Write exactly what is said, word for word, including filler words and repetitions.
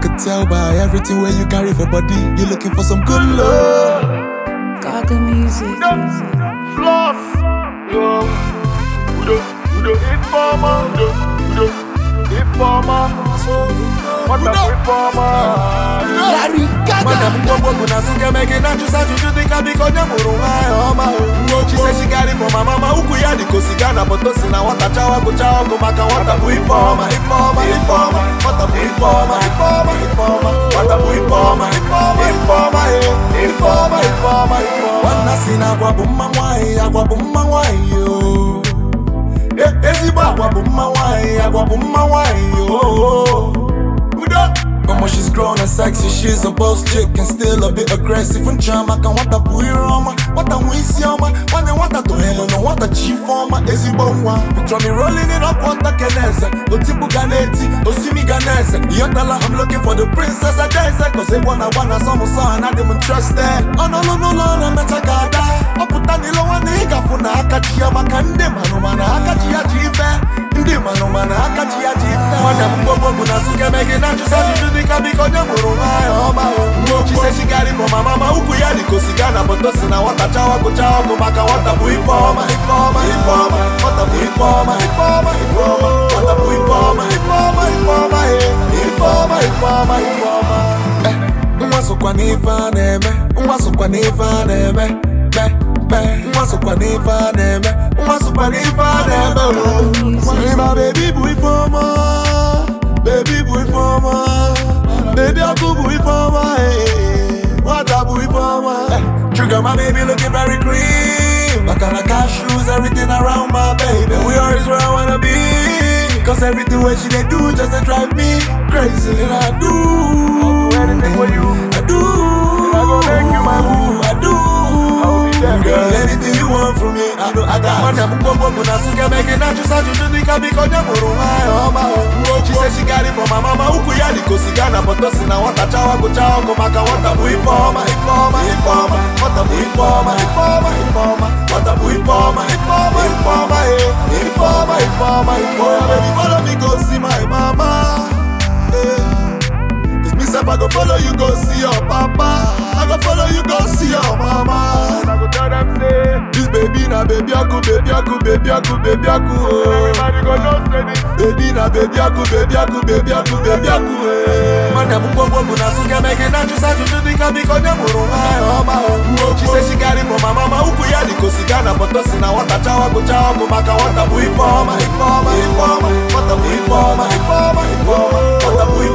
could tell by everything where you carry for body. You're looking for some good love. Got the music. Floss. Yo. Udo. Udo. Informer. Udo. Udo. Informer. What a reformer. Larry Gaga. Madam Bobo Guna Suke making that you said you think I be called Yamuruma. She said she got it from my mama who ya the Kosigana, but Tosina what a chawa go chawa go maka what a informer, informer, informer, what a informer, informer, informer, what a informer, informer, informer, informer, informer, informer. What Nasina Guabuma Wai, Aguabuma Wai, yo. Eziba Aguabuma Wai, Aguabuma Wai, yo. Mama, she's grown and sexy, she's a boss chick and still a bit aggressive. And drama can want a boy roma, what a wincy yama, what they want to hell, no what a chief former, is it one? Picture me rolling it up, what a canessa, Otibu Ganeti, Osimi Ganesa. Yotala, I'm looking for the princess I dance, cause they wanna wanna some son, I didn't trust that. Oh no, no, no, no, no, no, Metagada. I put that little one nigga for Nakachia Makande, Manumana, Akachia Jive. Ndi mano mana akati ya jifa. Madam Bobo Guna Suke making that you said you think I be called Yamuruma. She said she got it from my mama who ya the Kosigana, but Tosina what a chawa go chawa go maka what a informer, informer, informer, what a informer, informer, informer, what a informer, informer, informer, informer, informer, informer. Eh, mwaso kwa nifa neme, mwaso kwa nifa neme, me. Mwaso kwa nifa neme, mwaso kwa nifa neme. My baby boy for my, baby boy for my, baby I go boy for my, what a boy for my. Trigger my baby looking very clean, back on the cashews, everything around my baby. We always where I wanna be, cause everything what she they do just to drive me crazy. And I do, I'll do anything for you. I do, I go make you my boo. I do. Girl, anything you want from me, I know I got. Madam Bobo Guna Suke making that you said you think I be called Yamuruma. She said she got it from my mama who ya the Kosigana, but Tosina what a chawa go chawa go maka what a informer, informer, informer, what a informer, informer, informer, what a informer, informer, informer, informer, informer, informer. Baby, follow me go see my mama. Cause me say I go follow you go see your papa. I go follow you go see your mama. I go tell them say this baby na baby aku, baby aku, baby aku, baby aku. Everybody go know say this. Baby na baby aku, baby aku, baby aku, baby aku. Madam Bobo Guna Suke making that you said you think I be called Yamuruma. She said she got it from my mama who ya the Kosigana, but Tosina what a chawa go chawa go maka what a informer, informer, informer, what a informer, informer, informer, what a